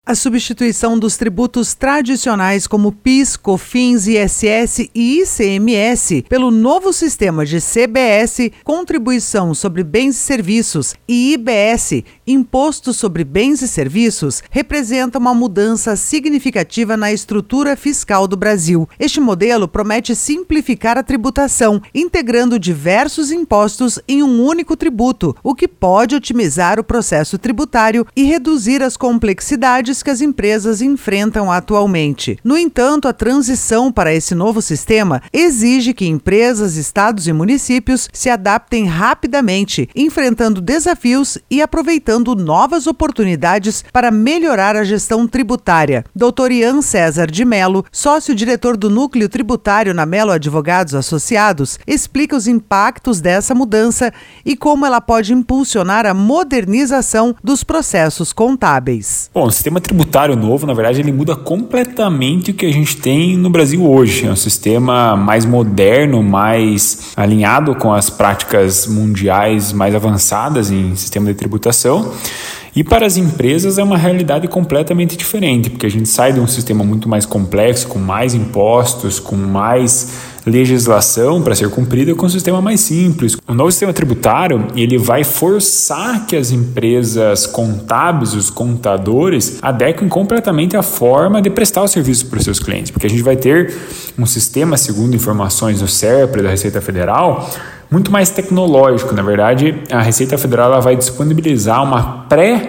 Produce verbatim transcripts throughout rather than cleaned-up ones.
A substituição dos tributos tradicionais como PIS, COFINS, I S S e I C M S pelo novo sistema de C B S, Contribuição sobre Bens e Serviços, e I B S, Imposto sobre Bens e Serviços, representa uma mudança significativa na estrutura fiscal do Brasil. Este modelo promete simplificar a tributação, integrando diversos impostos em um único tributo, o que pode otimizar o processo tributário e reduzir as complexidades que as empresas enfrentam atualmente. No entanto, a transição para esse novo sistema exige que empresas, estados e municípios se adaptem rapidamente, enfrentando desafios e aproveitando novas oportunidades para melhorar a gestão tributária. doutor Ian César de Mello, sócio-diretor do Núcleo Tributário na Mello Advogados Associados, explica os impactos dessa mudança e como ela pode impulsionar a modernização dos processos contábeis. Bom, o sistema tributário novo, na verdade, ele muda completamente o que a gente tem no Brasil hoje. É um sistema mais moderno, mais alinhado com as práticas mundiais mais avançadas em sistema de tributação. E para as empresas é uma realidade completamente diferente, porque a gente sai de um sistema muito mais complexo, com mais impostos, com mais legislação para ser cumprida, com um sistema mais simples. O novo sistema tributário, ele vai forçar que as empresas contábeis, os contadores, adequem completamente a forma de prestar o serviço para os seus clientes, porque a gente vai ter um sistema, segundo informações do SERPRE, da Receita Federal, muito mais tecnológico. Na verdade, a Receita Federal ela vai disponibilizar uma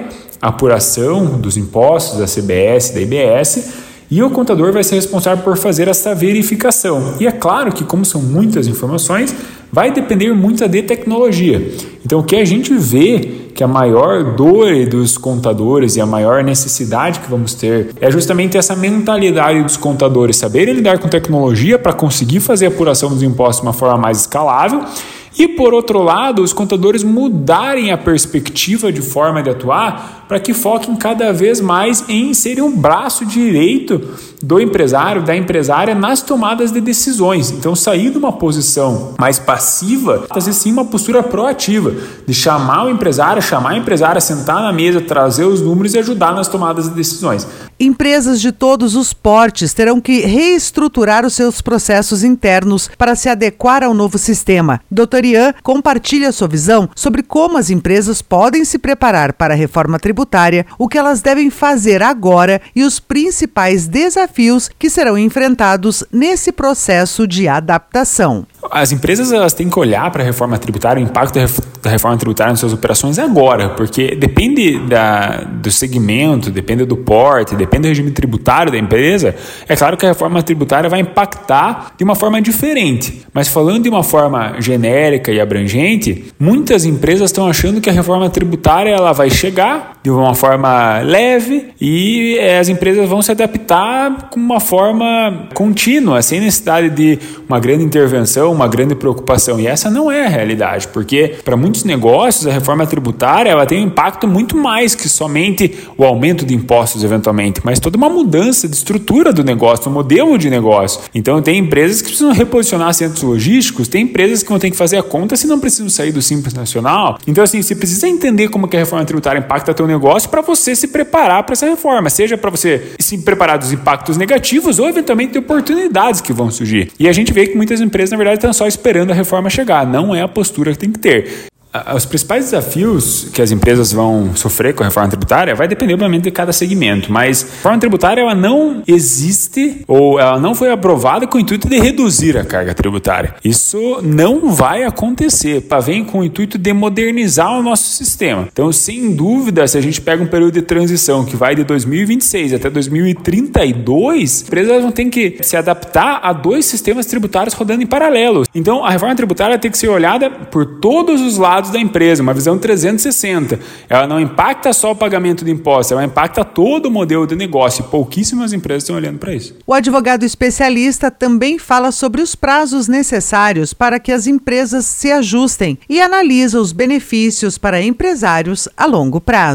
pré-apuração dos impostos da C B S, da I B S, e o contador vai ser responsável por fazer essa verificação. E é claro que, como são muitas informações, vai depender muito de tecnologia. Então, o que a gente vê que a maior dor dos contadores e a maior necessidade que vamos ter é justamente essa mentalidade dos contadores saberem lidar com tecnologia para conseguir fazer a apuração dos impostos de uma forma mais escalável. E, por outro lado, os contadores mudarem a perspectiva de forma de atuar para que foquem cada vez mais em serem um braço direito do empresário, da empresária nas tomadas de decisões. Então, sair de uma posição mais passiva, fazer sim uma postura proativa, de chamar o empresário, chamar a empresária, sentar na mesa, trazer os números e ajudar nas tomadas de decisões. Empresas de todos os portes terão que reestruturar os seus processos internos para se adequar ao novo sistema. doutor Ian compartilha sua visão sobre como as empresas podem se preparar para a reforma tributária, o que elas devem fazer agora e os principais desafios que serão enfrentados nesse processo de adaptação. As empresas elas têm que olhar para a reforma tributária, o impacto da reforma tributária nas suas operações agora, porque depende da, do segmento, depende do porte, depende do regime tributário da empresa. É claro que a reforma tributária vai impactar de uma forma diferente, mas falando de uma forma genérica e abrangente, muitas empresas estão achando que a reforma tributária ela vai chegar de uma forma leve e as empresas vão se adaptar com uma forma contínua, sem necessidade de uma grande intervenção, uma grande preocupação. E essa não é a realidade, porque para muitos negócios a reforma tributária ela tem um impacto muito mais que somente o aumento de impostos eventualmente, mas toda uma mudança de estrutura do negócio, do modelo de negócio. Então tem empresas que precisam reposicionar centros logísticos, tem empresas que vão ter que fazer a conta se não precisam sair do Simples Nacional. Então assim, você precisa entender como que a reforma tributária impacta teu negócio para você se preparar para essa reforma, seja para você se preparar dos impactos negativos ou eventualmente de oportunidades que vão surgir. E a gente vê que muitas empresas na verdade estão só esperando a reforma chegar, não é a postura que tem que ter. Os principais desafios que as empresas vão sofrer com a reforma tributária vai depender, obviamente, de cada segmento, mas a reforma tributária ela não existe ou ela não foi aprovada com o intuito de reduzir a carga tributária. Isso não vai acontecer, vem com o intuito de modernizar o nosso sistema. Então, sem dúvida, se a gente pega um período de transição que vai de dois mil e vinte e seis até dois mil e trinta e dois, as empresas vão ter que se adaptar a dois sistemas tributários rodando em paralelo. Então, a reforma tributária tem que ser olhada por todos os lados da empresa, uma visão trezentos e sessenta. Ela não impacta só o pagamento de impostos, ela impacta todo o modelo de negócio. E pouquíssimas empresas estão olhando para isso. O advogado especialista também fala sobre os prazos necessários para que as empresas se ajustem e analisa os benefícios para empresários a longo prazo.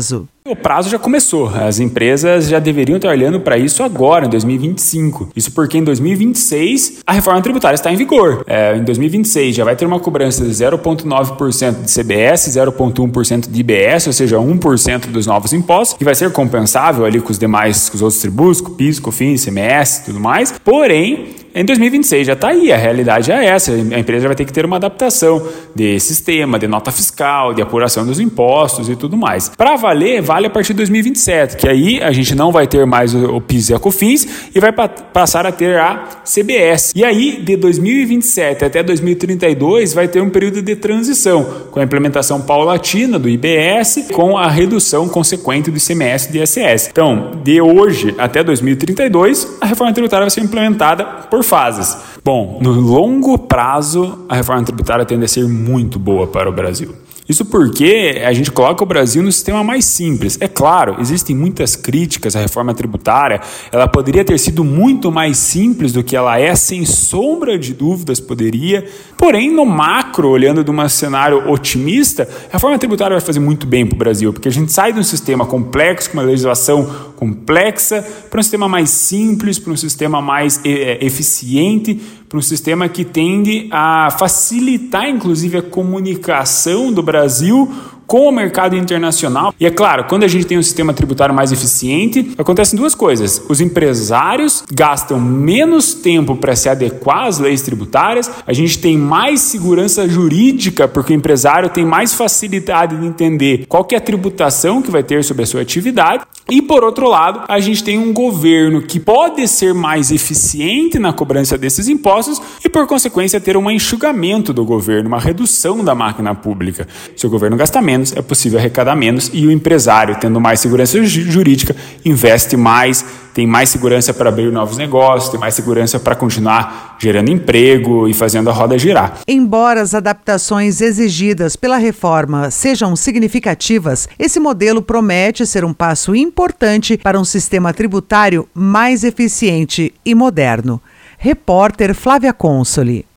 O prazo já começou, as empresas já deveriam estar olhando para isso agora, em dois mil e vinte e cinco. Isso porque em dois mil e vinte e seis a reforma tributária está em vigor. É, em dois mil e vinte e seis já vai ter uma cobrança de zero vírgula nove por cento de C B S, zero vírgula um por cento de I B S, ou seja, um por cento dos novos impostos, que vai ser compensável ali com os demais, com os outros tributos, com PIS, COFINS, I C M S e tudo mais. Porém, em dois mil e vinte e seis já está aí, a realidade é essa, a empresa vai ter que ter uma adaptação de sistema, de nota fiscal, de apuração dos impostos e tudo mais. Para valer, vale a partir de dois mil e vinte e sete, que aí a gente não vai ter mais o PIS e a COFINS e vai pa- passar a ter a C B S. E aí, de dois mil e vinte e sete até dois mil e trinta e dois, vai ter um período de transição, com a implementação paulatina do I B S, com a redução consequente do I C M S e do I S S. Então, de hoje até dois mil e trinta e dois, a reforma tributária vai ser implementada por fases. Bom, no longo prazo, a reforma tributária tende a ser muito boa para o Brasil. Isso porque a gente coloca o Brasil no sistema mais simples. É claro, existem muitas críticas à reforma tributária, ela poderia ter sido muito mais simples do que ela é, sem sombra de dúvidas poderia, porém no macro, olhando de um cenário otimista, a reforma tributária vai fazer muito bem para o Brasil, porque a gente sai de um sistema complexo, com uma legislação complexa, para um sistema mais simples, para um sistema mais é, eficiente, para um sistema que tende a facilitar, inclusive, a comunicação do Brasil com o mercado internacional. E é claro, quando a gente tem um sistema tributário mais eficiente, acontecem duas coisas. Os empresários gastam menos tempo para se adequar às leis tributárias, a gente tem mais segurança jurídica, porque o empresário tem mais facilidade de entender qual que é a tributação que vai ter sobre a sua atividade. E, por outro lado, a gente tem um governo que pode ser mais eficiente na cobrança desses impostos e, por consequência, ter um enxugamento do governo, uma redução da máquina pública. Se o governo gasta menos, é possível arrecadar menos e o empresário, tendo mais segurança jurídica, investe mais, tem mais segurança para abrir novos negócios, tem mais segurança para continuar gerando emprego e fazendo a roda girar. Embora as adaptações exigidas pela reforma sejam significativas, esse modelo promete ser um passo importante para um sistema tributário mais eficiente e moderno. Repórter Flávia Consoli.